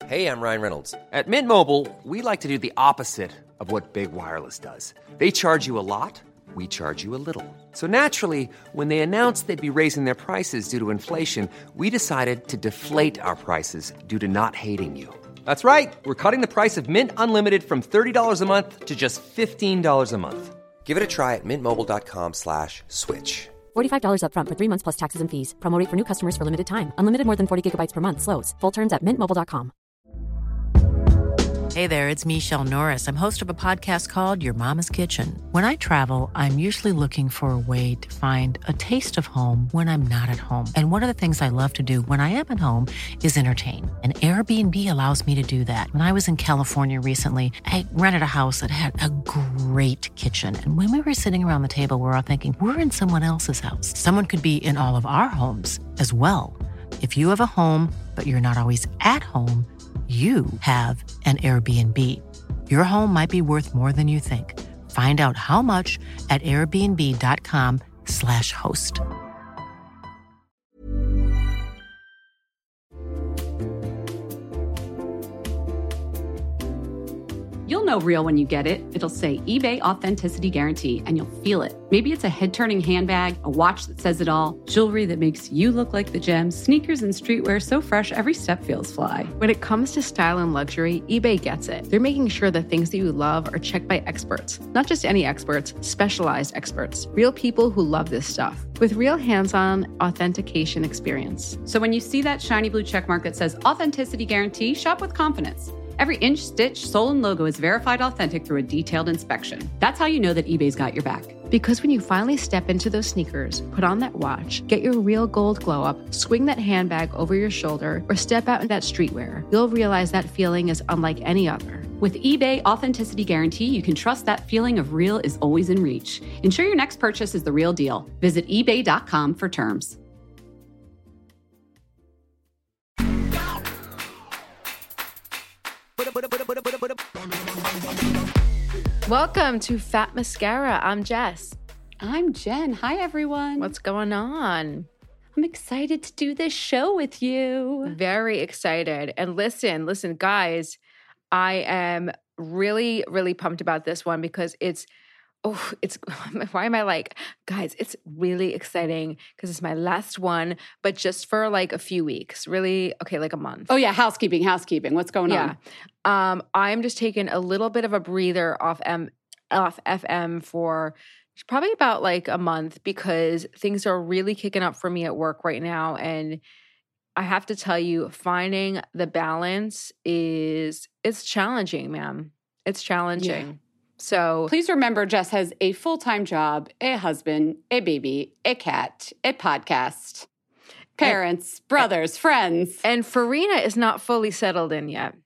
Hey, I'm Ryan Reynolds. At Mint Mobile, we like to do the opposite of what Big Wireless does. They charge you a lot, we charge you a little. So naturally, when they announced they'd be raising their prices due to inflation, we decided to deflate our prices due to not hating you. That's right. We're cutting the price of Mint Unlimited from $30 a month to just $15 a month. Give it a try at mintmobile.com/switch. $45 up front for 3 months plus taxes and fees. Promo rate for new customers for limited time. Unlimited more than 40 gigabytes per month. Slows full terms at mintmobile.com. Hey there, it's Michelle Norris. I'm host of a podcast called Your Mama's Kitchen. When I travel, I'm usually looking for a way to find a taste of home when I'm not at home. And one of the things I love to do when I am at home is entertain. And Airbnb allows me to do that. When I was in California recently, I rented a house that had a great kitchen. And when we were sitting around the table, we're all thinking, we're in someone else's house. Someone could be in all of our homes as well. If you have a home, but you're not always at home, you have an Airbnb. Your home might be worth more than you think. Find out how much at airbnb.com/host. You'll know real when you get it. It'll say eBay Authenticity Guarantee, and you'll feel it. Maybe it's a head-turning handbag, a watch that says it all, jewelry that makes you look like the gem, sneakers and streetwear so fresh every step feels fly. When it comes to style and luxury, eBay gets it. They're making sure the things that you love are checked by experts. Not just any experts, specialized experts. Real people who love this stuff. With real hands-on authentication experience. So when you see that shiny blue checkmark that says Authenticity Guarantee, shop with confidence. Every inch, stitch, sole, and logo is verified authentic through a detailed inspection. That's how you know that eBay's got your back. Because when you finally step into those sneakers, put on that watch, get your real gold glow up, swing that handbag over your shoulder, or step out in that streetwear, you'll realize that feeling is unlike any other. With eBay Authenticity Guarantee, you can trust that feeling of real is always in reach. Ensure your next purchase is the real deal. Visit ebay.com for terms. Welcome to Fat Mascara. I'm Jess. I'm Jen. Hi, everyone. What's going on? I'm excited to do this show with you. Very excited. And listen, guys, I am really, really pumped about this one because why am I like, guys, it's really exciting because it's my last one, but just for like a few weeks, really, okay, like a month. Oh yeah, housekeeping. What's going on? I'm just taking a little bit of a breather off FM for probably about like a month because things are really kicking up for me at work right now. And I have to tell you, finding the balance it's challenging, ma'am. It's challenging. Yeah. So please remember, Jess has a full-time job, a husband, a baby, a cat, a podcast, parents, brothers, friends. And Farina is not fully settled in yet.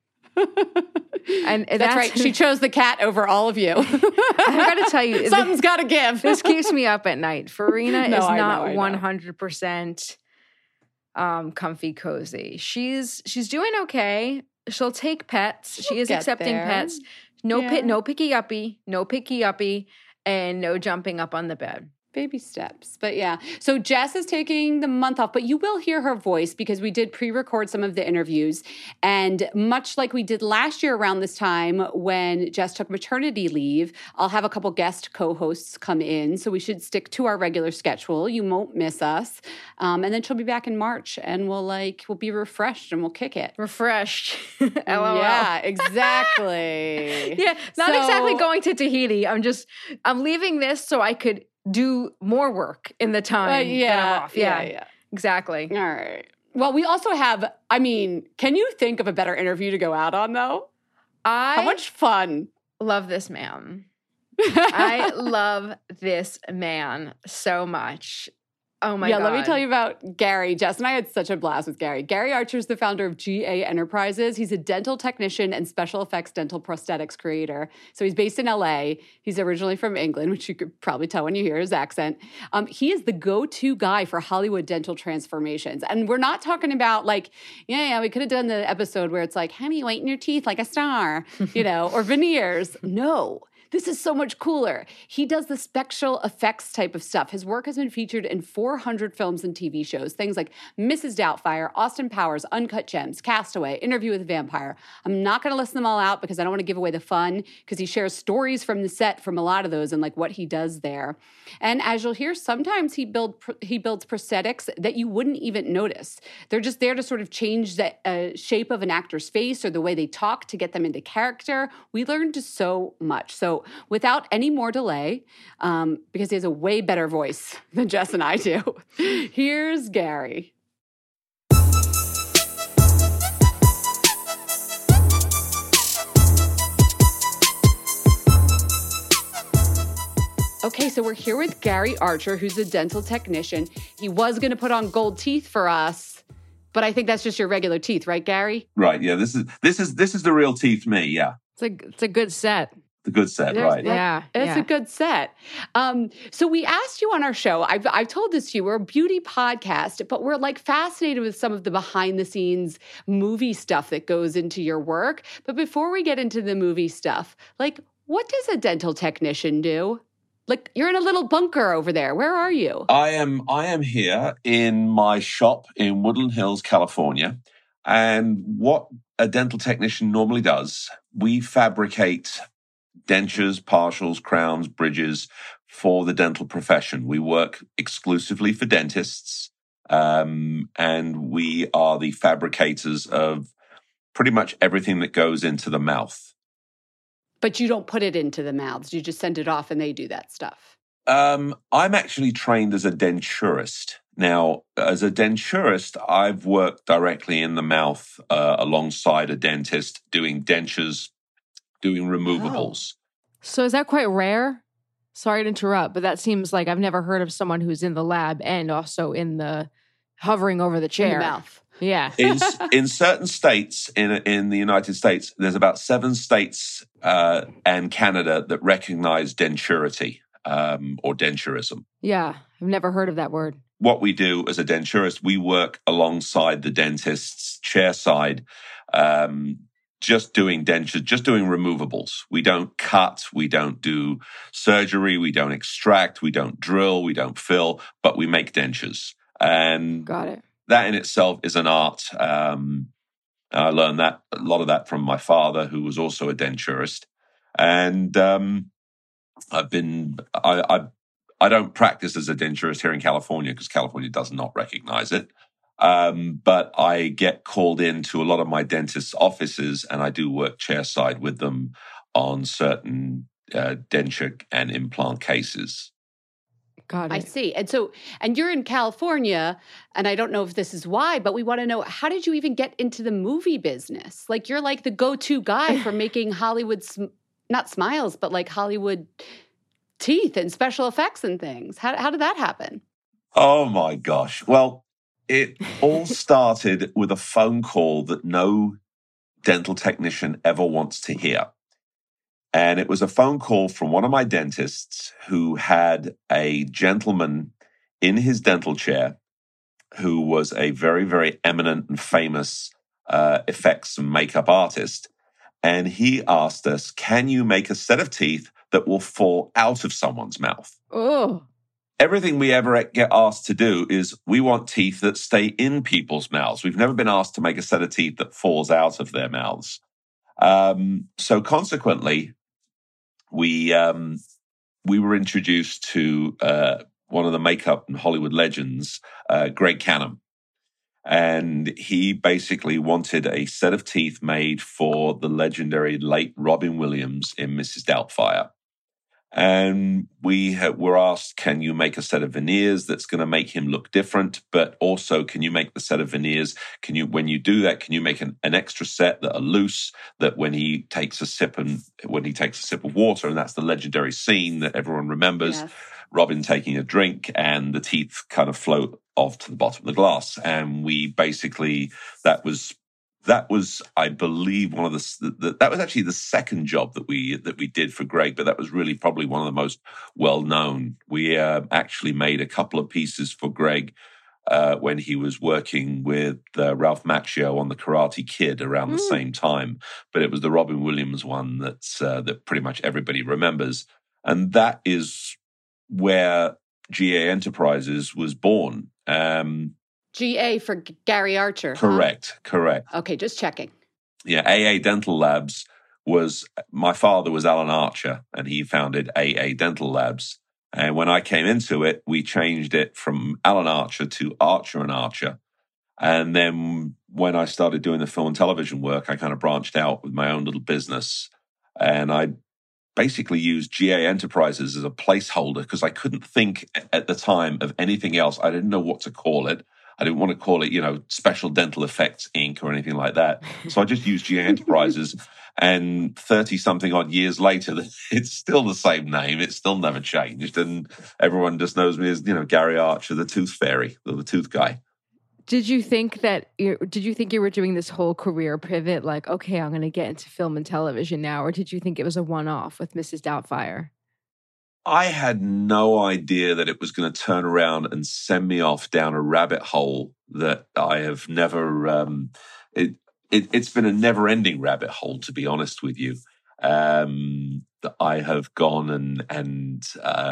And that's right. She chose the cat over all of you. I got to tell you. Something's got to give. This keeps me up at night. Farina is not 100% comfy cozy. She's doing okay. She'll take pets. She is accepting pets. No picky uppy, and no jumping up on the bed. Baby steps. But yeah. So Jess is taking the month off, but you will hear her voice because we did pre-record some of the interviews. And much like we did last year around this time when Jess took maternity leave, I'll have a couple guest co-hosts come in. So we should stick to our regular schedule. You won't miss us. And then she'll be back in March and we'll be refreshed and we'll kick it. Refreshed. LOL. Yeah, exactly. Yeah, not exactly going to Tahiti. I'm leaving this so I could do more work in the time that I'm off. Yeah, exactly. All right. Well, we also have, can you think of a better interview to go out on, though? How much fun. Love this man. I love this man so much. Oh my God. Yeah, let me tell you about Gary. Jess and I had such a blast with Gary. Gary Archer is the founder of GA Enterprises. He's a dental technician and special effects dental prosthetics creator. So he's based in LA. He's originally from England, which you could probably tell when you hear his accent. He is the go-to guy for Hollywood dental transformations. And we're not talking about we could have done the episode where it's like, honey, whiten your teeth like a star, or veneers. No. This is so much cooler. He does the special effects type of stuff. His work has been featured in 400 films and TV shows, things like Mrs. Doubtfire, Austin Powers, Uncut Gems, Castaway, Interview with a Vampire. I'm not going to list them all out because I don't want to give away the fun, because he shares stories from the set from a lot of those and like what he does there. And as you'll hear, sometimes he builds prosthetics that you wouldn't even notice. They're just there to sort of change the shape of an actor's face or the way they talk to get them into character. We learned so much. So without any more delay, because he has a way better voice than Jess and I do, here's Gary. Okay, so we're here with Gary Archer, who's a dental technician. He was going to put on gold teeth for us, but I think that's just your regular teeth, right, Gary? Right. Yeah. This is the real teeth me. Yeah. It's a good set. The good set, right? Yeah, it's a good set. So we asked you on our show. I've told this to you. We're a beauty podcast, but we're like fascinated with some of the behind the scenes movie stuff that goes into your work. But before we get into the movie stuff, like, what does a dental technician do? Like, you're in a little bunker over there. Where are you? I am here in my shop in Woodland Hills, California. And what a dental technician normally does, we fabricate dentures, partials, crowns, bridges for the dental profession. We work exclusively for dentists, and we are the fabricators of pretty much everything that goes into the mouth. But you don't put it into the mouths. You just send it off and they do that stuff. I'm actually trained as a denturist. Now, as a denturist, I've worked directly in the mouth alongside a dentist doing dentures, doing removables. So is that quite rare? Sorry to interrupt, but that seems like I've never heard of someone who's in the lab and also in the hovering over the chair. In the mouth. Yeah. In certain states in the United States, there's about 7 states and Canada that recognize denturity or denturism. Yeah, I've never heard of that word. What we do as a denturist, we work alongside the dentist's chair side, just doing dentures, just doing removables. We don't cut, we don't do surgery, we don't extract, we don't drill, we don't fill, but we make dentures. And got it. That in itself is an art. I learned a lot of that from my father, who was also a denturist. And I don't practice as a denturist here in California because California does not recognize it. But I get called into a lot of my dentist's offices, and I do work chairside with them on certain denture and implant cases. Got it. I see. And you're in California, and I don't know if this is why, but we want to know, how did you even get into the movie business? Like, you're like the go-to guy for making Hollywood, not smiles, but like Hollywood teeth and special effects and things. How did that happen? Oh my gosh. Well, it all started with a phone call that no dental technician ever wants to hear. And it was a phone call from one of my dentists who had a gentleman in his dental chair who was a very, very eminent and famous effects and makeup artist. And he asked us, can you make a set of teeth that will fall out of someone's mouth? Oh. Everything we ever get asked to do is we want teeth that stay in people's mouths. We've never been asked to make a set of teeth that falls out of their mouths. So consequently, we were introduced to one of the makeup and Hollywood legends, Greg Canham. And he basically wanted a set of teeth made for the legendary late Robin Williams in Mrs. Doubtfire. And we were asked, can you make a set of veneers that's going to make him look different? But also, can you make the set of veneers? When you do that, can you make an extra set that are loose, that when he takes a sip of water, and that's the legendary scene that everyone remembers, yes. Robin taking a drink and the teeth kind of float off to the bottom of the glass. And we basically, that was, I believe, one of that was actually the second job that we did for Greg, but that was really probably one of the most well known. We actually made a couple of pieces for Greg when he was working with Ralph Macchio on The Karate Kid around the same time. But it was the Robin Williams one that pretty much everybody remembers. And that is where GA Enterprises was born. GA for Gary Archer. Correct. Okay, just checking. Yeah, AA Dental Labs my father was Alan Archer, and he founded AA Dental Labs. And when I came into it, we changed it from Alan Archer to Archer and Archer. And then when I started doing the film and television work, I kind of branched out with my own little business. And I basically used GA Enterprises as a placeholder because I couldn't think at the time of anything else. I didn't know what to call it. I didn't want to call it, Special Dental Effects Inc. or anything like that. So I just used GA Enterprises. And 30-something odd years later, it's still the same name. It's still never changed. And everyone just knows me as, Gary Archer, the tooth fairy, the tooth guy. Did you think you were doing this whole career pivot, like, okay, I'm going to get into film and television now? Or did you think it was a one-off with Mrs. Doubtfire? I had no idea that it was going to turn around and send me off down a rabbit hole that I have never... It's been a never-ending rabbit hole, to be honest with you. That I have gone and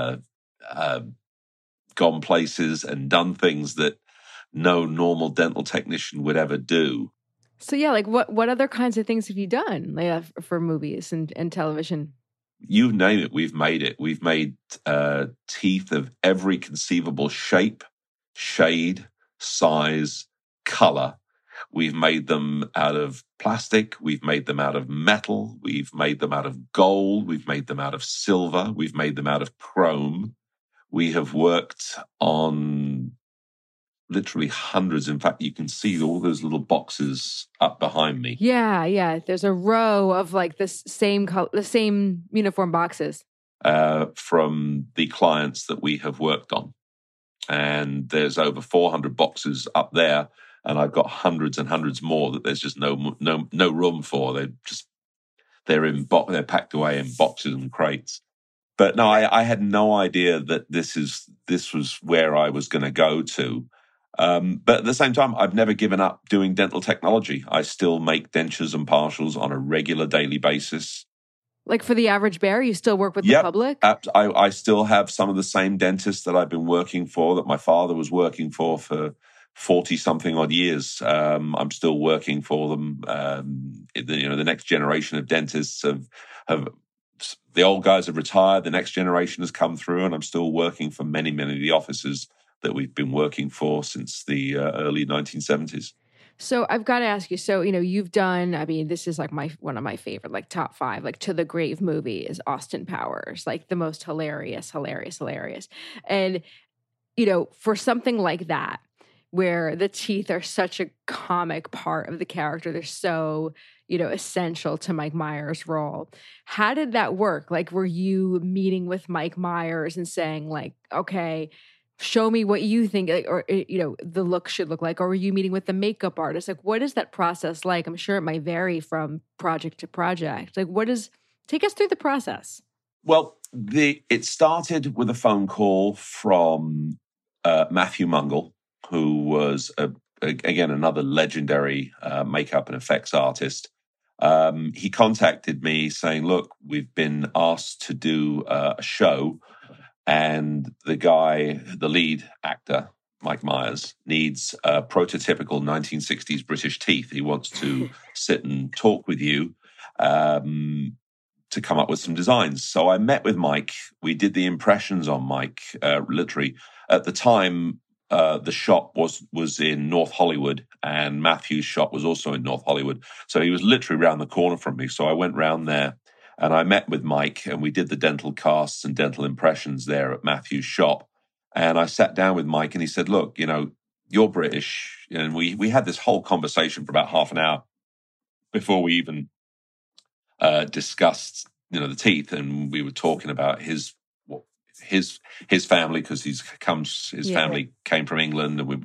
gone places and done things that no normal dental technician would ever do. So yeah, like what other kinds of things have you done for movies and television? You name it, we've made it. We've made teeth of every conceivable shape, shade, size, color. We've made them out of plastic. We've made them out of metal. We've made them out of gold. We've made them out of silver. We've made them out of chrome. We have worked on literally hundreds. In fact, you can see all those little boxes up behind me. Yeah. There's a row of like the same uniform boxes. From the clients that we have worked on. And there's over 400 boxes up there. And I've got hundreds and hundreds more that there's just no room for. They're packed away in boxes and crates. But no, I had no idea that this was where I was going to go to. But at the same time, I've never given up doing dental technology. I still make dentures and partials on a regular daily basis. Like for the average bear, you still work with the public? I still have some of the same dentists that I've been working for, that my father was working for 40-something odd years. I'm still working for them. The next generation of dentists have the old guys have retired. The next generation has come through, and I'm still working for many, many of the offices that we've been working for since the early 1970s. So I've got to ask you, so, you've done, this is like one of my favorite, like top 5, like To the Grave movie is Austin Powers, like the most hilarious. And, for something like that, where the teeth are such a comic part of the character, they're so, essential to Mike Myers' role. How did that work? Like, were you meeting with Mike Myers and saying like, okay, show me what you think, or, the look should look like? Or were you meeting with the makeup artist? Like, what is that process like? I'm sure it might vary from project to project. Like, take us through the process. Well, it started with a phone call from Matthew Mungle, who was, again, another legendary makeup and effects artist. He contacted me saying, look, we've been asked to do a show, and the lead actor, Mike Myers, needs prototypical 1960s British teeth. He wants to sit and talk with you to come up with some designs. So I met with Mike. We did the impressions on Mike, literally. At the time, the shop was in North Hollywood, and Matthew's shop was also in North Hollywood. So he was literally around the corner from me. So I went round there, and I met with Mike, and we did the dental casts and dental impressions there at Matthew's shop. And I sat down with Mike, and he said, look, you're British. And we had this whole conversation for about half an hour before we even discussed, the teeth. And we were talking about his family, because his family came from England, and we were just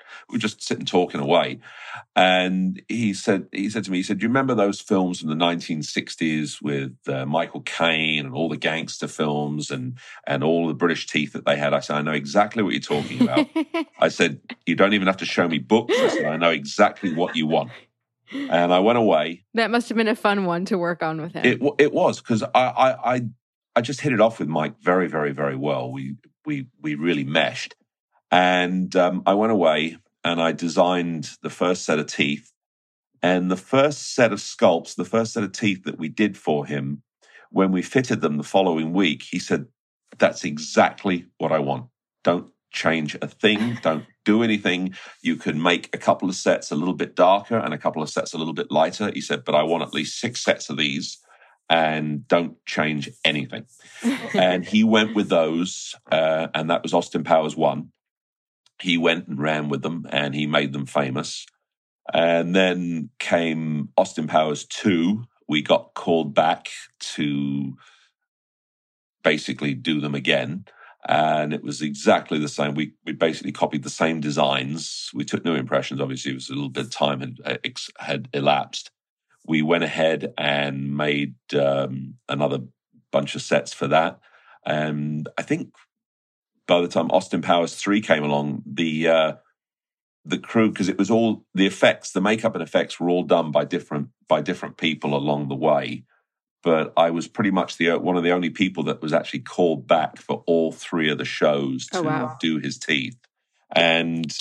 We were just sitting talking away. And he said to me, do you remember those films from the 1960s with Michael Caine and all the gangster films and all the British teeth that they had? I said, I know exactly what you're talking about. I said, you don't even have to show me books. I said, I know exactly what you want. And I went away. That must have been a fun one to work on with him. It was, because I just hit it off with Mike very, very, very well. We really meshed. And I went away and I designed the first set of teeth. And the first set of sculpts, the first set of teeth that we did for him, when we fitted them the following week, he said, that's exactly what I want. Don't change a thing. Don't do anything. You can make a couple of sets a little bit darker and a couple of sets a little bit lighter. He said, but I want at least 6 sets of these and don't change anything. And he went with those, and that was Austin Powers 1. He went and ran with them, and he made them famous. And then came Austin Powers 2. We got called back to basically do them again. And it was exactly the same. We basically copied the same designs. We took new impressions. Obviously, it was a little bit of time had elapsed. We went ahead and made another bunch of sets for that. And I think by the time Austin Powers 3 came along, the crew, because it was all the effects, the makeup and effects were all done by different people along the way. But I was pretty much one of the only people that was actually called back for all 3 of the shows to do his teeth. And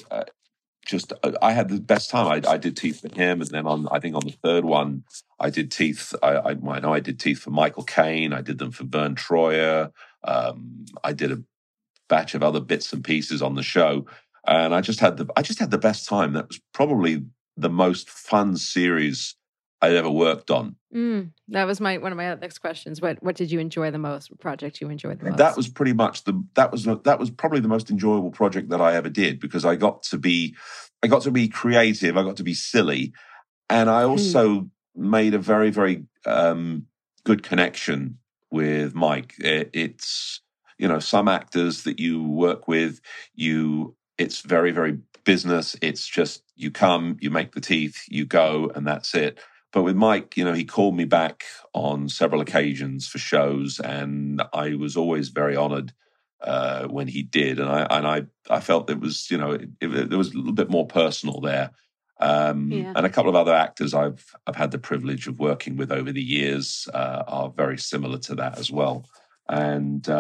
I had the best time. I did teeth for him, and then I think on the 3rd one, I did teeth. I know I did teeth for Michael Caine. I did them for Vern Troyer. I did a batch of other bits and pieces on the show, and I just had the best time. That was probably the most fun series I'd ever worked on. That was one of my next questions. What did you enjoy the most? What project you enjoyed the most? That was pretty much that was probably the most enjoyable project that I ever did, because I got to be creative. I got to be silly, and I also made a very, very good connection with Mike. It's some actors that you work with, it's very, very business. It's just you come, you make the teeth, you go, and that's it. But with Mike, he called me back on several occasions for shows, and I was always very honored when he did. And I felt it was, there was a little bit more personal there. And a couple of other actors I've had the privilege of working with over the years are very similar to that as well. And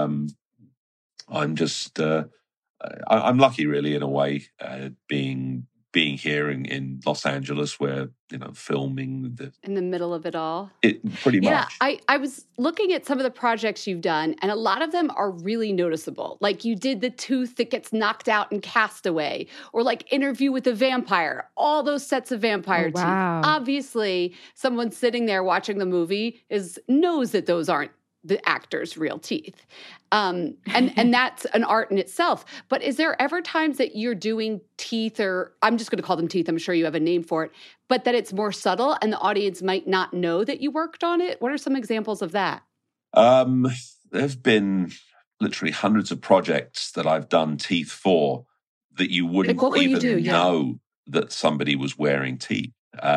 I'm just I'm lucky, really, in a way, being here in Los Angeles, where filming in the middle of it all. Pretty much. Yeah, I was looking at some of the projects you've done, and a lot of them are really noticeable. Like you did the tooth that gets knocked out in Castaway, or like Interview with the Vampire. All those sets of vampire teeth. Obviously, someone sitting there watching the movie knows that those aren't the actor's real teeth. And that's an art in itself. But is there ever times that you're doing teeth, or I'm just going to call them teeth, I'm sure you have a name for it, but that it's more subtle and the audience might not know that you worked on it? What are some examples of that? There's been literally hundreds of projects that I've done teeth for that you wouldn't even know that somebody was wearing teeth.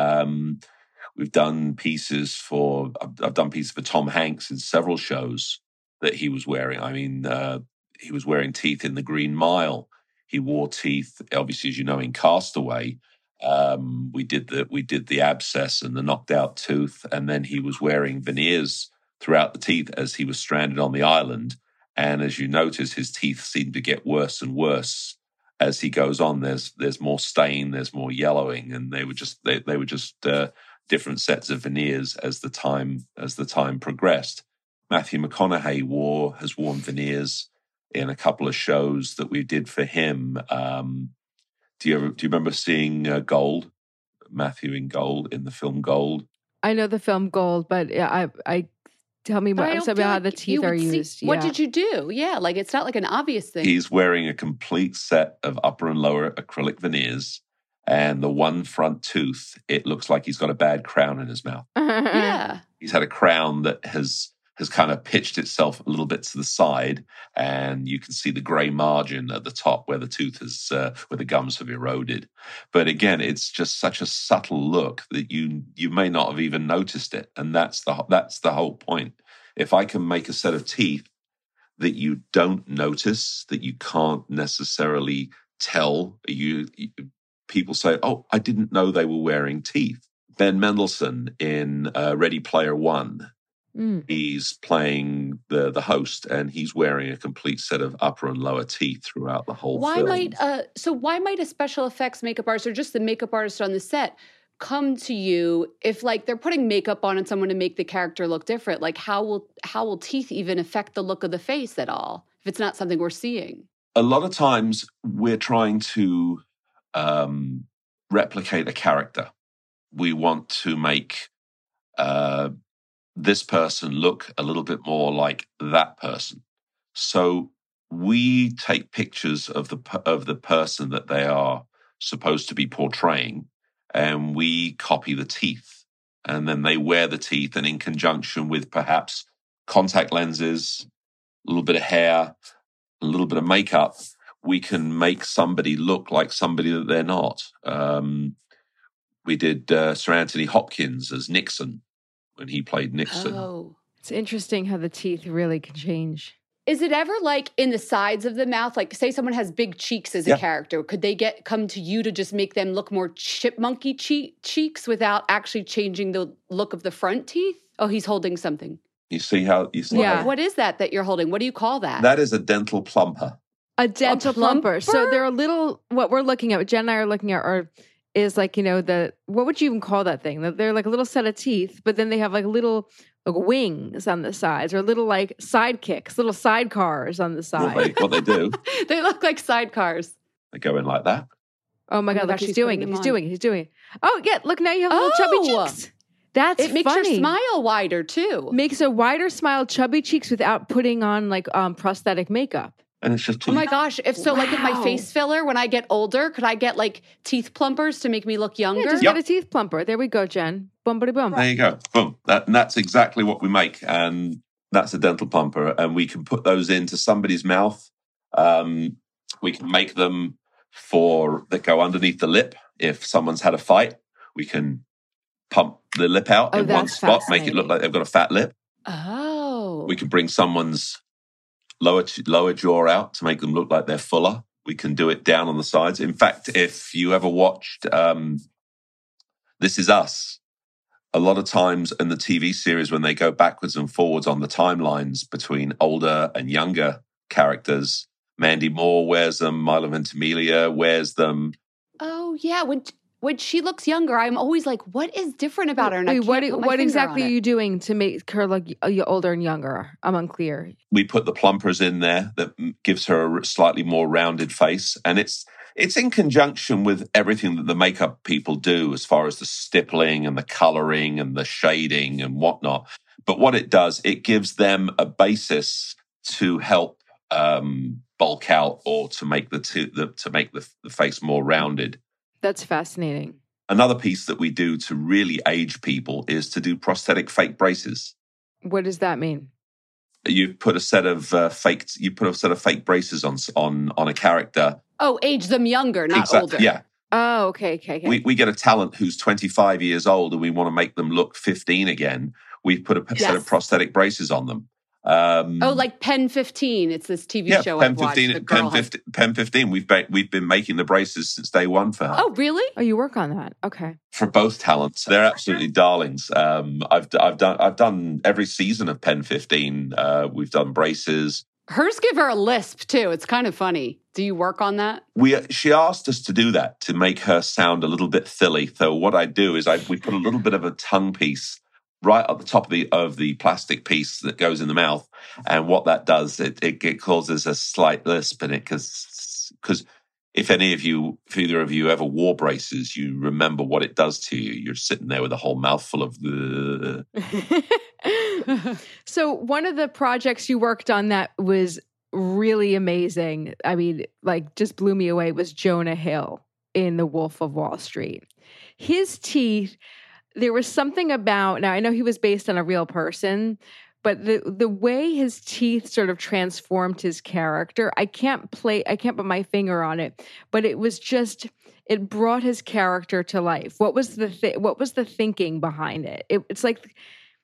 We've done pieces I've done pieces for Tom Hanks in several shows that he was wearing. I mean, he was wearing teeth in The Green Mile. He wore teeth, obviously, as you know, in Castaway. We did the abscess and the knocked out tooth, and then he was wearing veneers throughout the teeth as he was stranded on the island. And as you notice, his teeth seem to get worse and worse as he goes on. There's more stain, there's more yellowing, and they were just different sets of veneers as the time progressed. Matthew McConaughey has worn veneers in a couple of shows that we did for him. Do you remember seeing Gold? Matthew in Gold, in the film Gold? I know the film Gold, but I tell me how the teeth are used. What did you do? Yeah, like it's not like an obvious thing. He's wearing a complete set of upper and lower acrylic veneers. And the one front tooth, it looks like he's got a bad crown in his mouth. Yeah. He's had a crown that has has kind of pitched itself a little bit to the side, and you can see the grey margin at the top where the tooth is, where the gums have eroded. But again, it's just such a subtle look that you may not have even noticed it, and that's the whole point. If I can make a set of teeth that you don't notice, that you can't necessarily tell, people say, "Oh, I didn't know they were wearing teeth." Ben Mendelsohn in Ready Player One, he's playing the host, and he's wearing a complete set of upper and lower teeth throughout the whole film. Why might a special effects makeup artist or just the makeup artist on the set come to you if like they're putting makeup on someone to make the character look different? Like how will teeth even affect the look of the face at all if it's not something we're seeing? A lot of times we're trying to replicate a character. We want to make this person look a little bit more like that person. So we take pictures of the person that they are supposed to be portraying, and we copy the teeth. And then they wear the teeth, and in conjunction with perhaps contact lenses, a little bit of hair, a little bit of makeup, we can make somebody look like somebody that they're not. We did Sir Anthony Hopkins as Nixon when he played Nixon. Oh. It's interesting how the teeth really can change. Is it ever like in the sides of the mouth? Like say someone has big cheeks as a character. Could they come to you to just make them look more chipmunky cheeks without actually changing the look of the front teeth? Oh, he's holding something. You see how... Yeah. What is that you're holding? What do you call that? That is a dental plumper. A dental plumper. So they're a little... What we're looking at, what Jen and I are looking at is like, what would you even call that thing? They're like a little set of teeth, but then they have like little like wings on the sides or little like sidekicks, little sidecars on the side. What they do, they look like sidecars. They go in like that. Oh my God, look, he's doing it. He's doing it. Oh, yeah, look, now you have little chubby cheeks. It makes funny. your smile wider too. Makes a wider smile, chubby cheeks without putting on like prosthetic makeup. And it's just Oh my gosh. If my face filler, when I get older, could I get like teeth plumpers to make me look younger? Yeah, just get a teeth plumper. There we go, Jen. Boom. There you go. Boom. That's exactly what we make. And that's a dental plumper. And we can put those into somebody's mouth. We can make them that go underneath the lip. If someone's had a fight, we can pump the lip out in one spot, make it look like they've got a fat lip. Oh. We can bring someone's lower jaw out to make them look like they're fuller. We can do it down on the sides. In fact, if you ever watched This Is Us, a lot of times in the TV series when they go backwards and forwards on the timelines between older and younger characters, Mandy Moore wears them, Milo Ventimiglia wears them. Oh, yeah. When she looks younger, I'm always like, what is different about her? And what exactly are you doing to make her look older and younger? I'm unclear. We put the plumpers in there that gives her a slightly more rounded face. And it's in conjunction with everything that the makeup people do as far as the stippling and the coloring and the shading and whatnot. But what it does, it gives them a basis to help bulk out or to make the face more rounded. That's fascinating. Another piece that we do to really age people is to do prosthetic fake braces. What does that mean? You put a set of fake braces on a character. Oh, age them younger, not older. Yeah. Oh, okay. We get a talent who's 25 years old and we want to make them look 15 again. We put a set of prosthetic braces on them. Like Pen 15. It's this TV show Pen I've watched. 15, Pen 15. We've been making the braces since day one for her. Oh, really? Oh, you work on that? Okay. For both talents, they're absolutely darlings. I've done every season of Pen 15. We've done braces. Hers give her a lisp too. It's kind of funny. Do you work on that? She asked us to do that to make her sound a little bit silly. So what I do is we put a little bit of a tongue piece right at the top of the plastic piece that goes in the mouth. And what that does, it causes a slight lisp in it because if either of you ever wore braces, you remember what it does to you. You're sitting there with a whole mouthful of the... So one of the projects you worked on that was really amazing, I mean, like just blew me away, was Jonah Hill in The Wolf of Wall Street. His teeth... There was something about, now I know he was based on a real person, but the way his teeth sort of transformed his character, I can't put my finger on it, but it was just, it brought his character to life. What was the thinking behind it? It's like,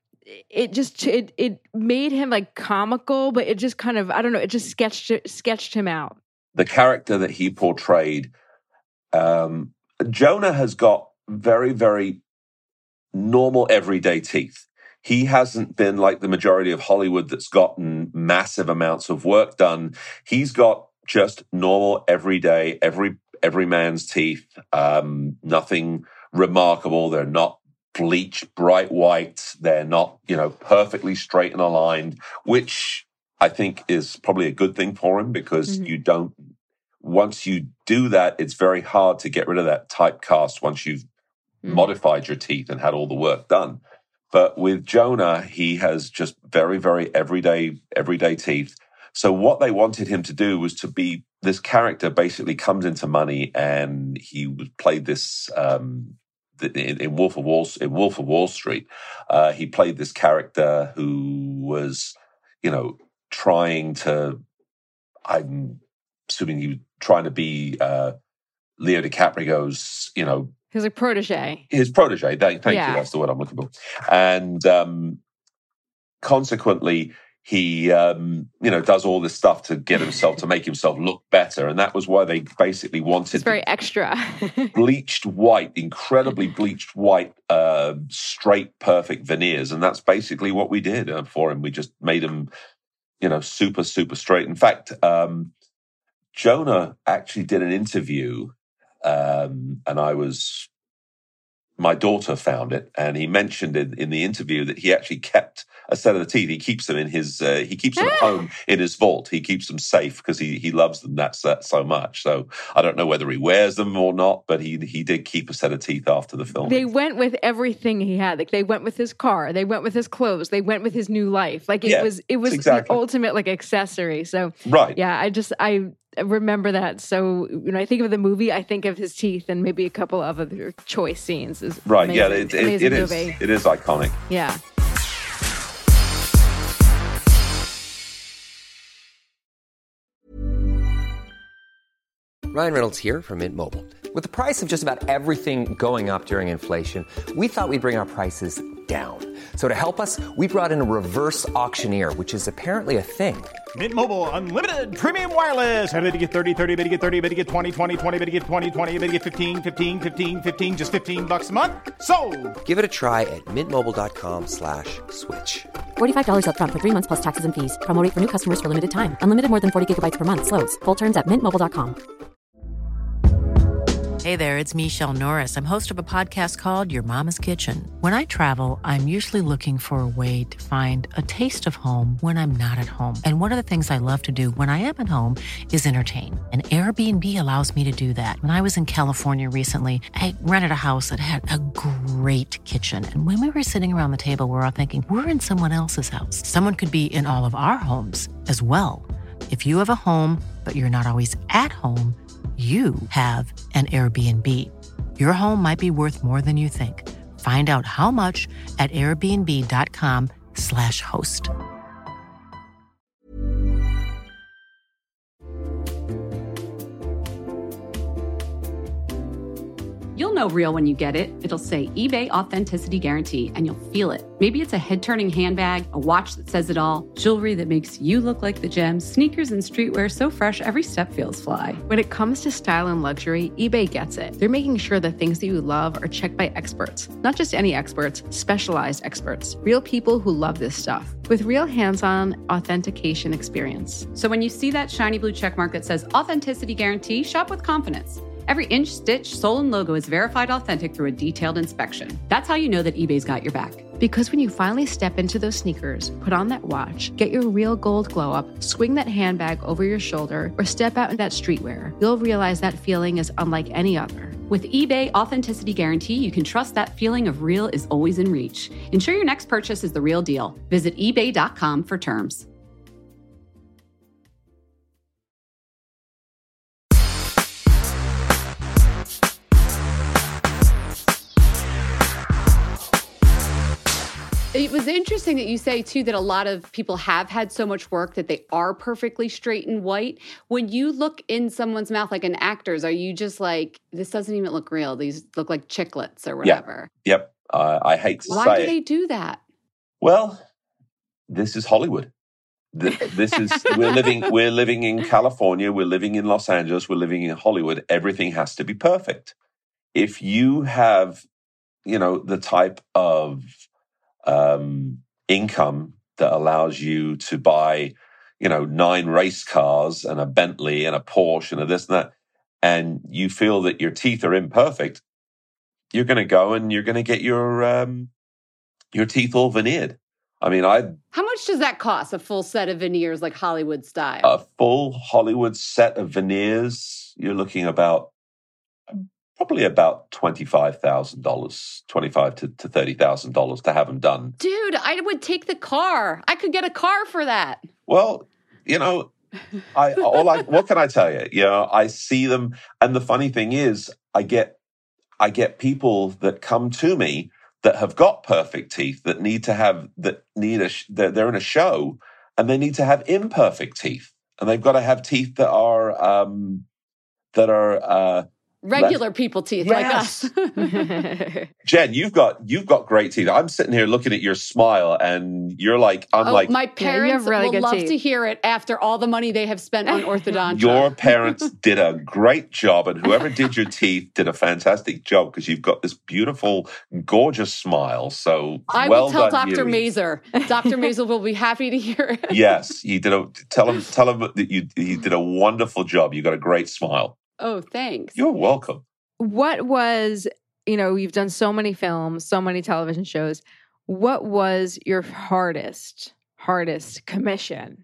it made him like comical, but it just kind of, I don't know, it just sketched him out. The character that he portrayed, Jonah has got very, very normal everyday teeth. He hasn't been like the majority of Hollywood that's gotten massive amounts of work done. He's got just normal everyday, every man's teeth. Nothing remarkable. They're not bleached bright white. They're not, perfectly straight and aligned, which I think is probably a good thing for him, because once you do that, it's very hard to get rid of that typecast once you've modified your teeth and had all the work done. But with Jonah, he has just very, very everyday teeth. So what they wanted him to do was to be, this character basically comes into money, and he played this in Wolf of Wall Street. He played this character who was, trying to, I'm assuming he was trying to be Leo DiCaprio's, His protege. His protege. Thank you. That's the word I'm looking for. And consequently, he, does all this stuff to get himself, to make himself look better. And that was why they basically wanted... It's very extra. bleached white, incredibly bleached white, straight, perfect veneers. And that's basically what we did for him. We just made him, super, super straight. In fact, Jonah actually did an interview, and my daughter found it, and he mentioned in the interview that he actually kept a set of the teeth. He keeps them in his, he keeps them at home in his vault. He keeps them safe because he loves them that so much. So I don't know whether he wears them or not, but he did keep a set of teeth after the film. They went with everything he had. Like, they went with his car, they went with his clothes, they went with his new life. Like it was exactly the ultimate like accessory. So right. Yeah, I remember that. So when I think of the movie, I think of his teeth and maybe a couple of other choice scenes. Right. Amazing. Yeah. It is. It is iconic. Yeah. Ryan Reynolds here from Mint Mobile. With the price of just about everything going up during inflation, we thought we'd bring our prices down. So to help us, we brought in a reverse auctioneer, which is apparently a thing. Mint Mobile Unlimited Premium Wireless. How to get 30, 30, bit to get 30, bit to get 20, 20, 20, bit to get 20, 20, bit to get 15, 15, 15, 15, just $15 a month? Sold! Give it a try at mintmobile.com/switch. $45 up front for 3 months plus taxes and fees. Promo rate for new customers for limited time. Unlimited more than 40 gigabytes per month. Slows full terms at mintmobile.com. Hey there, it's Michelle Norris. I'm host of a podcast called Your Mama's Kitchen. When I travel, I'm usually looking for a way to find a taste of home when I'm not at home. And one of the things I love to do when I am at home is entertain. And Airbnb allows me to do that. When I was in California recently, I rented a house that had a great kitchen. And when we were sitting around the table, we were all thinking, we're in someone else's house. Someone could be in all of our homes as well. If you have a home, but you're not always at home, you have an Airbnb. Your home might be worth more than you think. Find out how much at airbnb.com/host. You'll know real when you get it. It'll say eBay Authenticity Guarantee, and you'll feel it. Maybe it's a head-turning handbag, a watch that says it all, jewelry that makes you look like the gems, sneakers and streetwear so fresh every step feels fly. When it comes to style and luxury, eBay gets it. They're making sure the things that you love are checked by experts. Not just any experts, specialized experts. Real people who love this stuff. With real hands-on authentication experience. So when you see that shiny blue checkmark that says Authenticity Guarantee, shop with confidence. Every inch, stitch, sole, and logo is verified authentic through a detailed inspection. That's how you know that eBay's got your back. Because when you finally step into those sneakers, put on that watch, get your real gold glow up, swing that handbag over your shoulder, or step out in that streetwear, you'll realize that feeling is unlike any other. With eBay Authenticity Guarantee, you can trust that feeling of real is always in reach. Ensure your next purchase is the real deal. Visit ebay.com for terms. It was interesting that you say, too, that a lot of people have had so much work that they are perfectly straight and white. When you look in someone's mouth, like an actor's, are you just like, this doesn't even look real? These look like chiclets or whatever. Yep. I hate to Why say do it. they do that? Well, this is Hollywood. This is we're living in California, we're living in Los Angeles, we're living in Hollywood. Everything has to be perfect. If you have, the type of income that allows you to buy, 9 race cars and a Bentley and a Porsche and a this and that, and you feel that your teeth are imperfect, you're going to go and you're going to get your teeth all veneered. I mean, How much does that cost, a full set of veneers like Hollywood style? A full Hollywood set of veneers, you're looking probably about $25,000, $25,000 to $30,000 to have them done. Dude, I would take the car. I could get a car for that. Well, what can I tell you? I see them, and the funny thing is, I get people that come to me that have got perfect teeth that they're in a show and they need to have imperfect teeth, and they've got to have teeth that are regular people teeth like us. Jen, you've got great teeth. I'm sitting here looking at your smile, and you're like, my parents will love to hear it after all the money they have spent on orthodontia. Your parents did a great job, and whoever did your teeth did a fantastic job, because you've got this beautiful, gorgeous smile. So I will tell Dr. Mazer. Dr. Mazer will be happy to hear it. Yes, you did. Tell him that you did a wonderful job. You got a great smile. Oh, thanks. You're welcome. What was, you've done so many films, so many television shows. What was your hardest commission?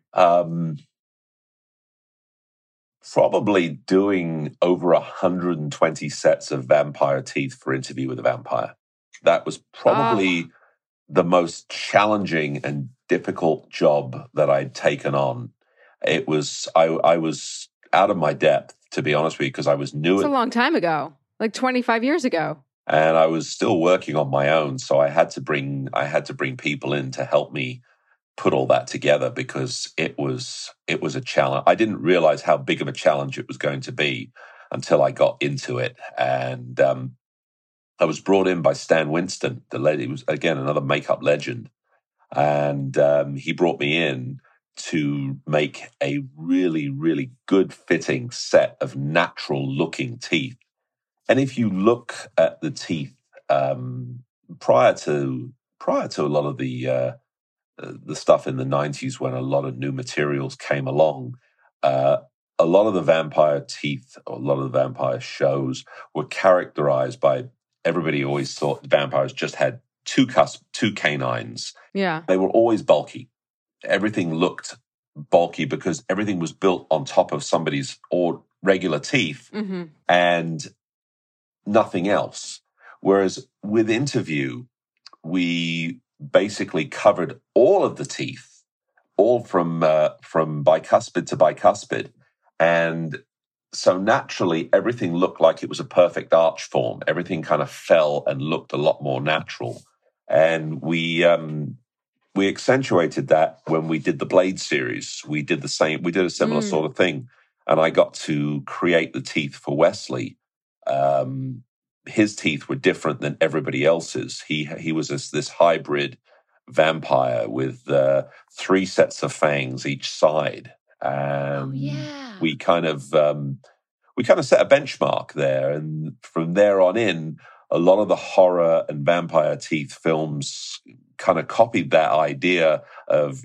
Probably doing over 120 sets of vampire teeth for Interview with a Vampire. That was probably the most challenging and difficult job that I'd taken on. It was, I was out of my depth, to be honest with you, because I was new. It's a long time ago, like 25 years ago. And I was still working on my own, so I had to bring people in to help me put all that together, because it was a challenge. I didn't realize how big of a challenge it was going to be until I got into it. And I was brought in by Stan Winston, the lady. He was, again, another makeup legend, and he brought me in to make a really, really good fitting set of natural looking teeth. And if you look at the teeth prior to a lot of the stuff in the 90s, when a lot of new materials came along, a lot of the vampire teeth, or a lot of the vampire shows were characterized by, everybody always thought vampires just had two canines. Yeah. They were always bulky. Everything looked bulky because everything was built on top of somebody's regular teeth and nothing else. Whereas with Interview, we basically covered all of the teeth, all from bicuspid to bicuspid. And so naturally, everything looked like it was a perfect arch form. Everything kind of fell and looked a lot more natural. And we accentuated that when we did the Blade series. We did the same. We did a similar sort of thing, and I got to create the teeth for Wesley. His teeth were different than everybody else's. He was this hybrid vampire with 3 sets of fangs each side, and we kind of set a benchmark there. And from there on in, a lot of the horror and vampire teeth films kind of copied that idea of,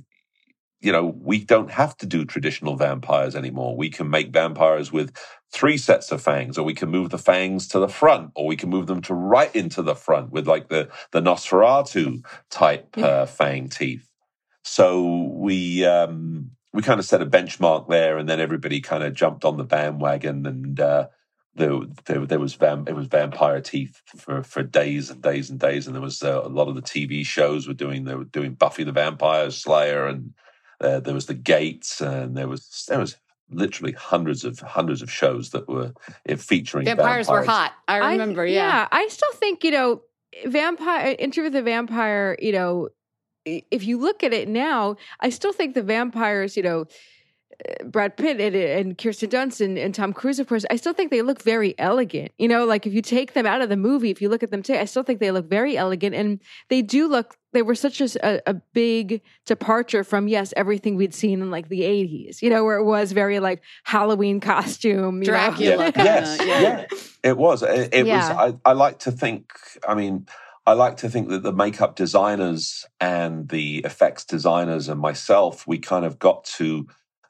we don't have to do traditional vampires anymore. We can make vampires with 3 sets of fangs, or we can move the fangs to the front, or we can move them to right into the front with like the Nosferatu type fang teeth. So we kind of set a benchmark there, and then everybody kind of jumped on the bandwagon, and it was vampire teeth for days and days and days. And there was a lot of the TV shows were doing Buffy the Vampire Slayer, and there was The Gates, and there was literally hundreds of shows that were featuring vampires. Were hot. I remember. I still think, Interview with the Vampire, if you look at it now, I still think the vampires, Brad Pitt and Kirsten Dunst and Tom Cruise, of course, I still think they look very elegant. Like if you take them out of the movie, if you look at them today, I still think they look very elegant. And they were such a big departure from, yes, everything we'd seen in like the 80s, where it was very like Halloween costume. Dracula. Yeah. It was. It was. I like to think, I like to think that the makeup designers and the effects designers and myself, we kind of got to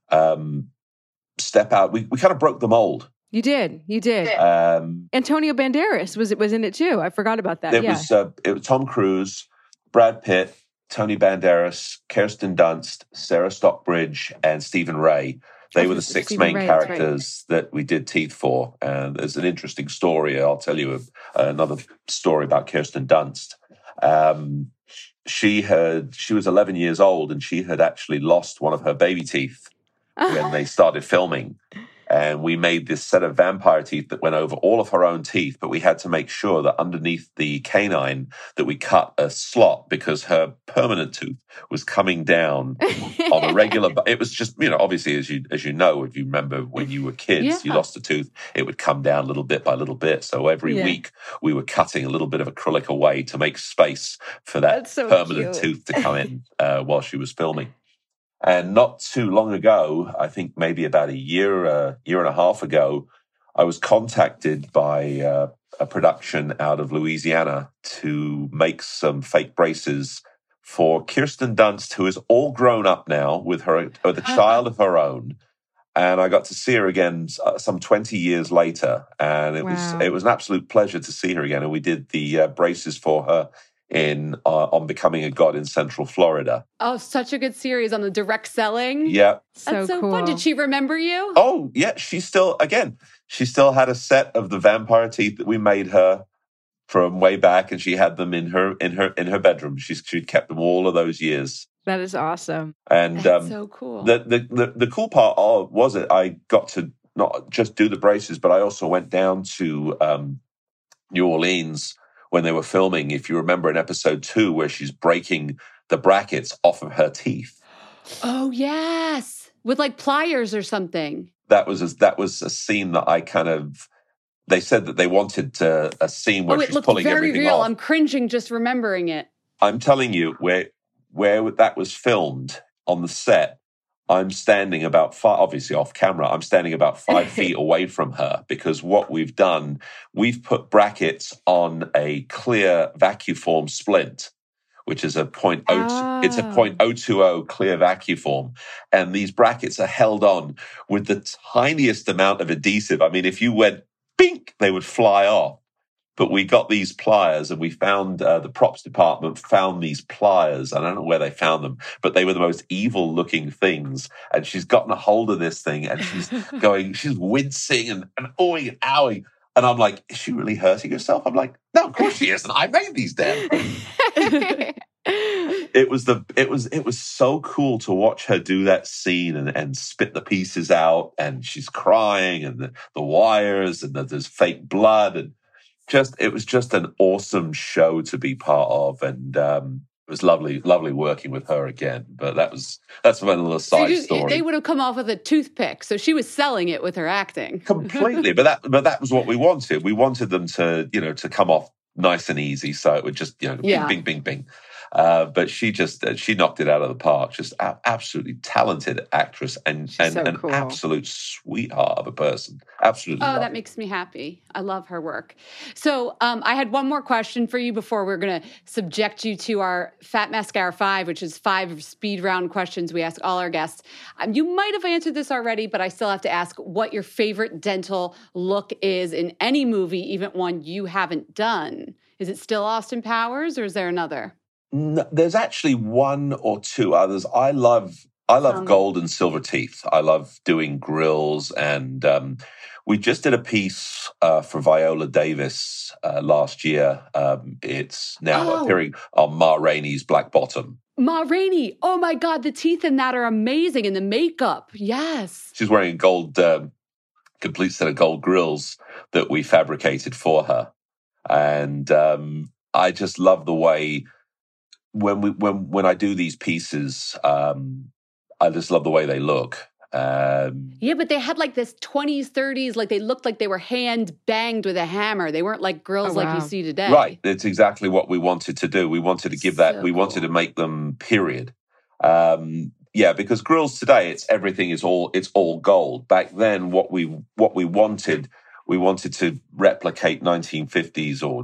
step out. We kind of broke the mold. You did. Antonio Banderas was in it too. I forgot about that. It was Tom Cruise, Brad Pitt, Tony Banderas, Kirsten Dunst, Sarah Stockbridge, and Stephen Ray. They were the six main characters that we did teeth for. And there's an interesting story. I'll tell you another story about Kirsten Dunst. She was 11 years old, and she had actually lost one of her baby teeth when they started filming. And we made this set of vampire teeth that went over all of her own teeth, but we had to make sure that underneath the canine that we cut a slot because her permanent tooth was coming down on a regular. It was just, obviously, as you know, if you remember when you were kids, you lost a tooth, it would come down little bit by little bit. So every week we were cutting a little bit of acrylic away to make space for that permanent tooth to come in while she was filming. And not too long ago, I think maybe about a year and a half ago, I was contacted by a production out of Louisiana to make some fake braces for Kirsten Dunst, who is all grown up now with a child of her own. And I got to see her again some 20 years later. And it was an absolute pleasure to see her again. And we did the braces for her on Becoming a God in Central Florida. Oh, such a good series on the direct selling. Yeah. That's so cool. Fun. Did she remember you? Oh, yeah. She still had a set of the vampire teeth that we made her from way back, and she had them in her bedroom. She'd kept them all of those years. That is awesome. And that's so cool. The cool part was it I got to not just do the braces, but I also went down to New Orleans when they were filming, if you remember in episode 2, where she's breaking the brackets off of her teeth. Oh, yes. With like pliers or something. That was a scene that they said that they wanted a scene where she's pulling everything off. It looked very real. I'm cringing just remembering it. I'm telling you, where that was filmed on the set, I'm standing obviously off camera, I'm standing about 5 feet away from her, because what we've done, we've put brackets on a clear vacuform splint, which is it's a .020 clear vacuform. And these brackets are held on with the tiniest amount of adhesive. I mean, if you went bink, they would fly off. But we got these pliers, and we found the props department found these pliers. I don't know where they found them, but they were the most evil looking things. And she's gotten a hold of this thing, and she's wincing and oohing and owing. And I'm like, is she really hurting herself? I'm like, no, of course she isn't. I made these damn things. It was so cool to watch her do that scene and spit the pieces out, and she's crying, and the wires, and there's fake blood, and it was just an awesome show to be part of, and it was lovely working with her again. But that's one little side story. They would have come off with a toothpick, so she was selling it with her acting completely. But that was what we wanted. We wanted them to come off nice and easy, so it would just bing, bing, bing. But she knocked it out of the park. Just absolutely talented actress and an cool. Absolute sweetheart of a person. Absolutely. Oh, that makes me happy. I love her work. So I had one more question for you before we're going to subject you to our Fat Mascara 5, which is 5 speed round questions we ask all our guests. You might have answered this already, but I still have to ask what your favorite dental look is in any movie, even one you haven't done. Is it still Austin Powers, or is there another? No, there's actually one or two others. I love gold and silver teeth. I love doing grills, and we just did a piece for Viola Davis last year. It's now appearing on Ma Rainey's Black Bottom. Ma Rainey, oh my God, the teeth in that are amazing, and the makeup, yes. She's wearing a complete set of gold grills that we fabricated for her, and I just love the way when I do these pieces, I just love the way they look. Yeah, but they had like this 20s, 30s, like they looked like they were hand banged with a hammer. They weren't like grills like you see today. Right. It's exactly what we wanted to do. We wanted to give that, we wanted to make them period. Yeah, because grills today, it's all gold. Back then, what we wanted to replicate 1950s or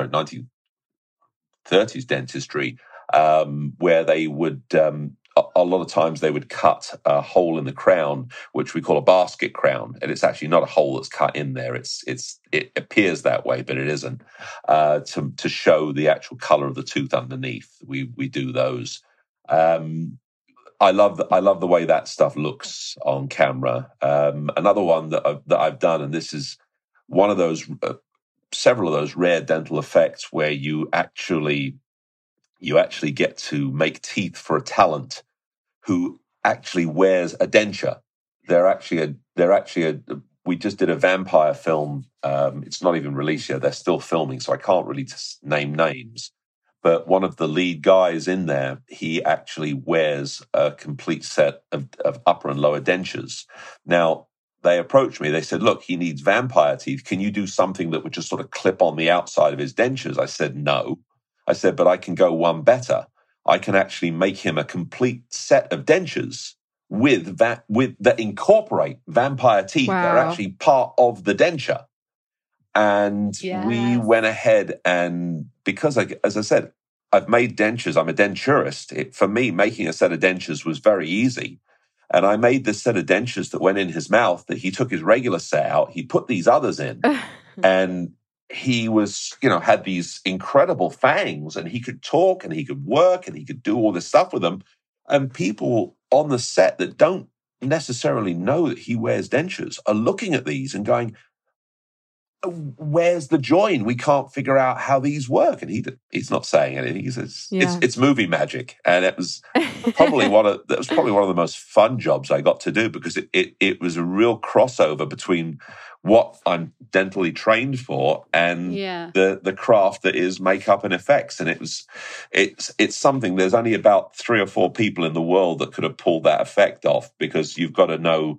1930s dentistry, where they would, a lot of times they would cut a hole in the crown, which we call a basket crown, and it's actually not a hole that's cut in there. It appears that way, but it isn't. To show the actual color of the tooth underneath, we do those. I love the way that stuff looks on camera. Another one that I've done, and this is one of those, several of those rare dental effects where you actually get to make teeth for a talent who actually wears a denture. We just did a vampire film. It's not even released yet. They're still filming, so I can't really name names. But one of the lead guys in there, he actually wears a complete set of upper and lower dentures. Now, they approached me. They said, look, he needs vampire teeth. Can you do something that would just sort of clip on the outside of his dentures? I said, no. I said, but I can go one better. I can actually make him a complete set of dentures that incorporate vampire teeth that are actually part of the denture. And we went ahead and because, as I said, I've made dentures. I'm a denturist. For me, making a set of dentures was very easy. And I made this set of dentures that went in his mouth that he took his regular set out. He put these others in and he was, had these incredible fangs and he could talk and he could work and he could do all this stuff with them. And people on the set that don't necessarily know that he wears dentures are looking at these and going, where's the join? We can't figure out how these work. And he's not saying anything. He says, it's movie magic. And it was probably one of the most fun jobs I got to do because it was a real crossover between what I'm dentally trained for and the craft that is makeup and effects. And it's something, there's only about 3 or 4 people in the world that could have pulled that effect off because you've got to know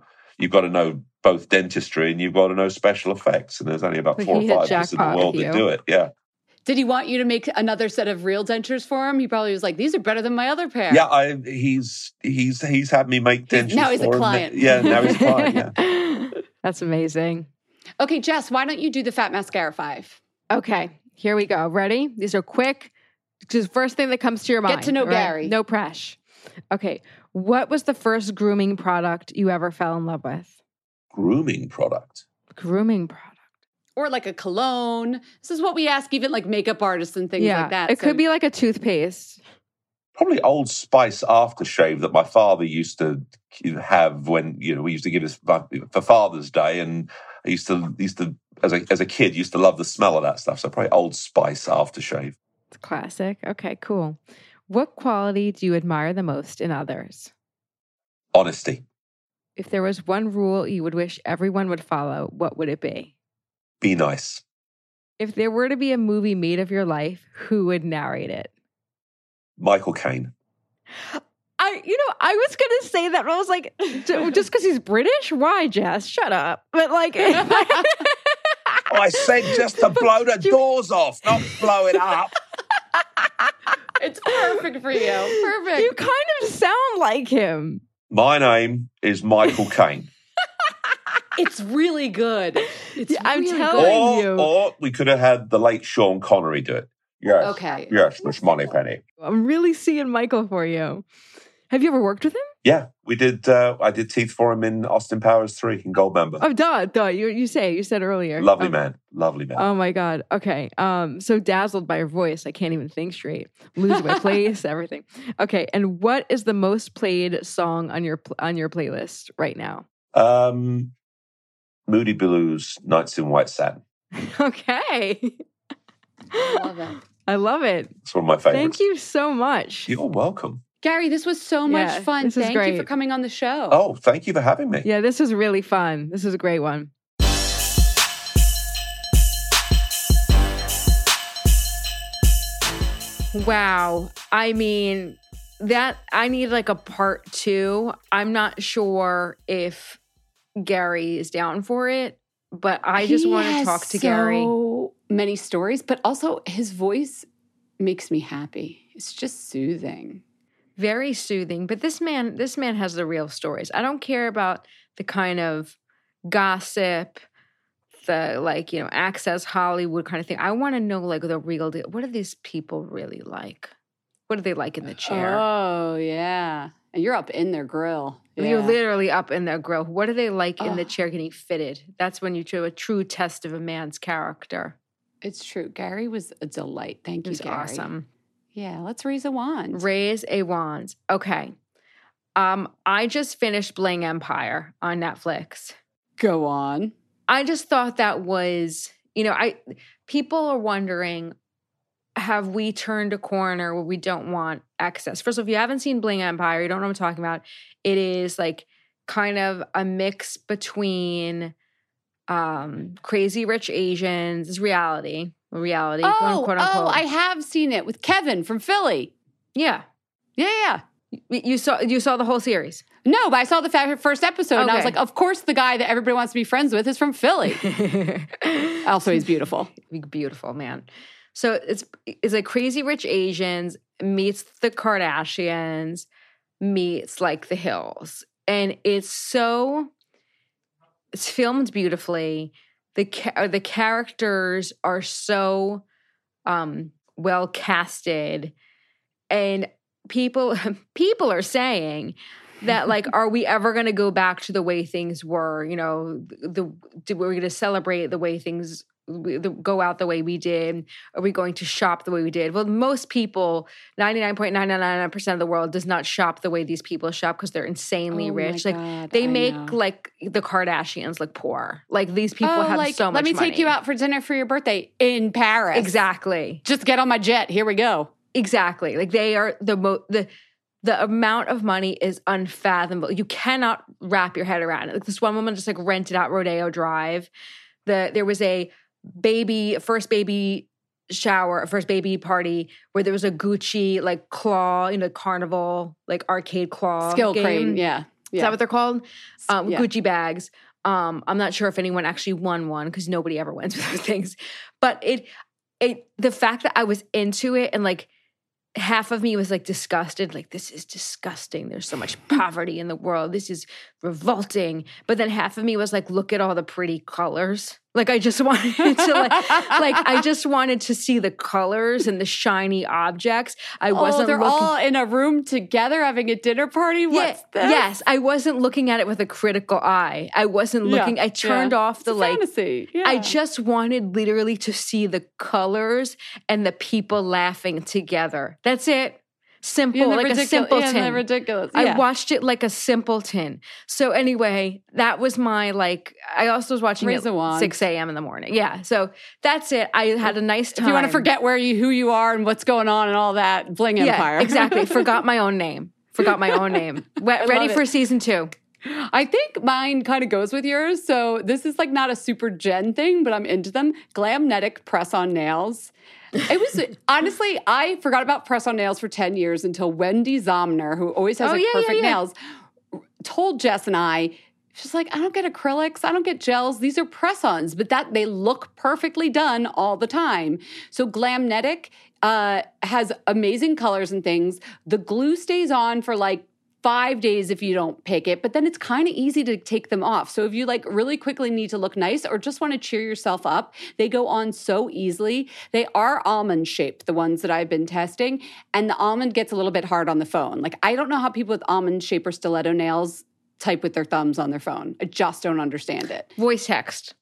both dentistry and you've got to know special effects. And there's only about 4 or 5 of us in the world that do it. Yeah. Did he want you to make another set of real dentures for him? He probably was like, these are better than my other pair. Yeah, he's had me make dentures now he's for a client. him. Yeah, now he's a client, yeah. That's amazing. Okay, Jess, why don't you do the Fat Mascara 5? Okay, here we go. Ready? These are quick. Just first thing that comes to your mind. Get to know Gary. No pressure. Okay, what was the first grooming product you ever fell in love with? Grooming product. Or like a cologne. This is what we ask even like makeup artists and things like that. It could be like a toothpaste. Probably Old Spice aftershave that my father used to have when, we used to give us for Father's Day. And I used to as a kid, used to love the smell of that stuff. So probably Old Spice aftershave. It's classic. Okay, cool. What quality do you admire the most in others? Honesty. If there was one rule you would wish everyone would follow, what would it be? Be nice. If there were to be a movie made of your life, who would narrate it? Michael Caine. I was going to say that, but I was like, just because he's British? Why, Jess? Shut up. But like... I said just to blow the doors off, not blow it up. It's perfect for you. Perfect. You kind of sound like him. My name is Michael Caine. It's really good. I'm telling you. Or we could have had the late Sean Connery do it. Yes. Okay. Yes, Miss Moneypenny. I'm really seeing Michael for you. Have you ever worked with him? Yeah, we did. I did teeth for him in Austin Powers 3 in Goldmember. Oh, duh. You said earlier. Lovely man. Oh my God. Okay. So dazzled by your voice, I can't even think straight. Lose my place, everything. Okay. And what is the most played song on your playlist right now? Moody Blues, Nights in White Satin. Okay. I love it. It's one of my favorites. Thank you so much. You're welcome. Gary, this was so much fun. Thank you for coming on the show. Oh, thank you for having me. Yeah, this is really fun. This is a great one. Wow. I mean, that I need like a part 2. I'm not sure if Gary is down for it, but I just want to talk to Gary. So many stories, but also his voice makes me happy. It's just soothing. Very soothing. But this man has the real stories. I don't care about the kind of gossip, the like, Access Hollywood kind of thing. I want to know like the real deal. What are these people really like? What are they like in the chair? Oh, yeah. And you're up in their grill. Yeah. You're literally up in their grill. What are they like in the chair getting fitted? That's when you do a true test of a man's character. It's true. Gary was a delight. Thank you, It was Gary. awesome. Yeah, let's raise a wand. Raise a wand. Okay. I just finished Bling Empire on Netflix. Go on. I just thought that was, people are wondering, have we turned a corner where we don't want excess? First of all, if you haven't seen Bling Empire, you don't know what I'm talking about. It is like kind of a mix between Crazy Rich Asians, it's reality, quote unquote. I have seen it with Kevin from Philly. Yeah. Yeah. You saw the whole series? No, but I saw the first episode and I was Okay. like, of course the guy that everybody wants to be friends with is from Philly. Also, he's beautiful. Beautiful, man. So it's like Crazy Rich Asians meets the Kardashians meets like The Hills. And it's filmed beautifully. The characters are so well casted. And people are saying that like, are we ever going to go back to the way things were? We're going to celebrate the way things go out the way we did. Are we going to shop the way we did? Well, most people, 99.999% of the world does not shop the way these people shop because they're insanely rich. Like they make like the Kardashians look poor. Like these people have so much money. Let me take you out for dinner for your birthday in Paris. Exactly. Just get on my jet. Here we go. Exactly. Like they are the amount of money is unfathomable. You cannot wrap your head around it. Like this one woman just like rented out Rodeo Drive. There was a first baby shower, a first baby party where there was a Gucci like claw, carnival, like arcade claw Skill game. crane. Yeah. Is that what they're called? Yeah. Gucci bags. I'm not sure if anyone actually won one because nobody ever wins with those things. But the fact that I was into it and like half of me was like disgusted, like this is disgusting. There's so much poverty in the world. This is revolting. But then half of me was like, look at all the pretty colors. Like I just wanted to I just wanted to see the colors and the shiny objects. They're all in a room together having a dinner party? What's this? Yes, I wasn't looking at it with a critical eye. I wasn't looking. I turned off the fantasy. Yeah. I just wanted literally to see the colors and the people laughing together. That's it. Simple, like a simpleton. Yeah, ridiculous. Yeah. I watched it like a simpleton. So anyway, that was my I also was watching it at 6 a.m. in the morning. Yeah, so that's it. I had a nice time. If you want to forget who you are and what's going on and all that, Bling Empire. Exactly. Forgot my own name. Ready for season 2. I think mine kind of goes with yours. So this is like not a super Jen thing, but I'm into them. Glamnetic press-on nails. It was, honestly, I forgot about press-on nails for 10 years until Wendy Zomner, who always has perfect nails, told Jess and I, she's like, I don't get acrylics, I don't get gels, these are press-ons, but they look perfectly done all the time. So Glamnetic has amazing colors and things. The glue stays on for like 5 days if you don't pick it, but then it's kind of easy to take them off. So if you like really quickly need to look nice or just want to cheer yourself up, they go on so easily. They are almond shaped, the ones that I've been testing, and the almond gets a little bit hard on the phone. Like I don't know how people with almond shape or stiletto nails type with their thumbs on their phone. I just don't understand it. Voice text.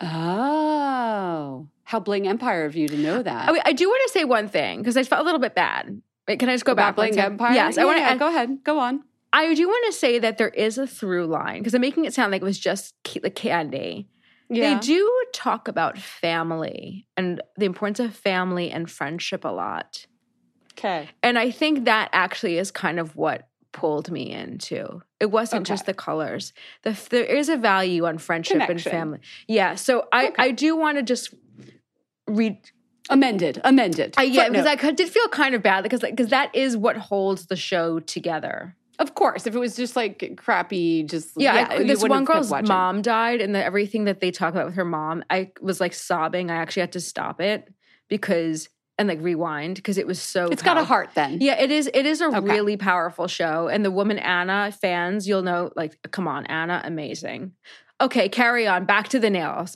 Oh, how Bling Empire of you to know that. I do want to say one thing because I felt a little bit bad. Wait, can I just go back? Bling Empire? Yes, I want to. Go ahead. Go on. I do want to say that there is a through line because I'm making it sound like it was just the candy. Yeah. They do talk about family and the importance of family and friendship a lot. Okay. And I think that actually is kind of what pulled me into. It wasn't just the colors. There is a value on friendship and family. Yeah. So I do want to just read. Amended. Yeah, because I did feel kind of bad because that is what holds the show together. Of course, if it was just like crappy, just this one girl's mom died, and everything that they talk about with her mom, I was like sobbing. I actually had to stop it and like rewind because it was so. It's got a heart, then. Yeah, it is. It is a really powerful show, and the woman Anna fans, you'll know. Like, come on, Anna, amazing. Okay, carry on. Back to the nails.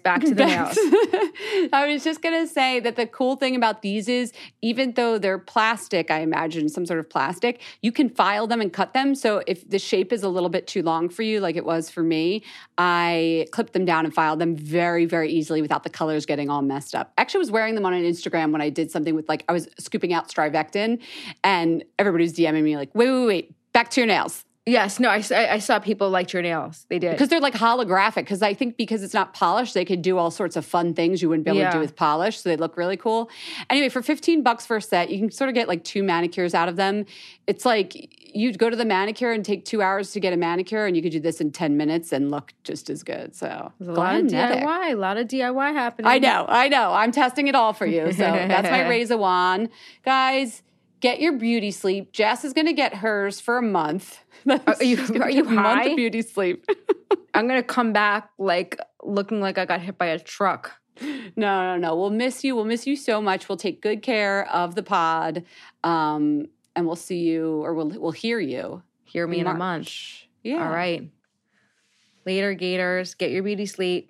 I was just going to say that the cool thing about these is even though they're plastic, I imagine some sort of plastic, you can file them and cut them. So if the shape is a little bit too long for you, like it was for me, I clipped them down and filed them very, very easily without the colors getting all messed up. I actually was wearing them on an Instagram when I did something with I was scooping out Strivectin and everybody was DMing me like, wait, back to your nails. Yes, no, I saw people liked your nails. They did. Because they're like holographic. Because I think because it's not polished, they could do all sorts of fun things you wouldn't be able to do with polish. So they look really cool. Anyway, for $15 for a set, you can sort of get like 2 manicures out of them. It's like you'd go to the manicure and take 2 hours to get a manicure, and you could do this in 10 minutes and look just as good. So there's a lot of DIY happening. I know. I'm testing it all for you. So that's my Reza wand. Guys, get your beauty sleep. Jess is going to get hers for a month. Are you high? Month of beauty sleep. I'm going to come back like looking like I got hit by a truck. No. We'll miss you. We'll miss you so much. We'll take good care of the pod. And we'll see you, or we'll hear you. Hear me in a month. Yeah. All right. Later, Gators. Get your beauty sleep.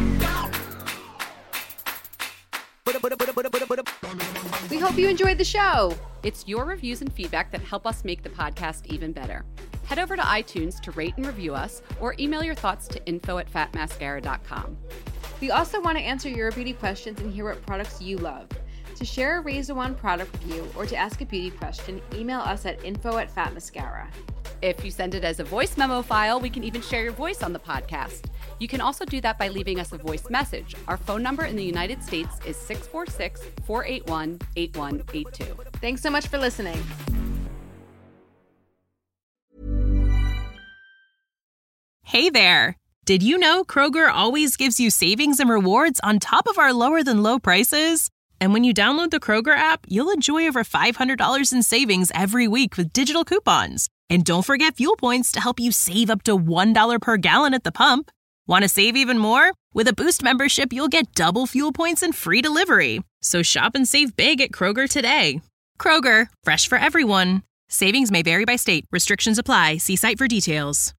We hope you enjoyed the show. It's your reviews and feedback that help us make the podcast even better. Head over to iTunes to rate and review us, or email your thoughts to info@fatmascara.com. We also want to answer your beauty questions and hear what products you love. To share a Reza Wand product review or to ask a beauty question, email us at info@fatmascara. If you send it as a voice memo file, we can even share your voice on the podcast. You can also do that by leaving us a voice message. Our phone number in the United States is 646-481-8182. Thanks so much for listening. Hey there. Did you know Kroger always gives you savings and rewards on top of our lower than low prices? And when you download the Kroger app, you'll enjoy over $500 in savings every week with digital coupons. And don't forget fuel points to help you save up to $1 per gallon at the pump. Want to save even more? With a Boost membership, you'll get double fuel points and free delivery. So shop and save big at Kroger today. Kroger, fresh for everyone. Savings may vary by state. Restrictions apply. See site for details.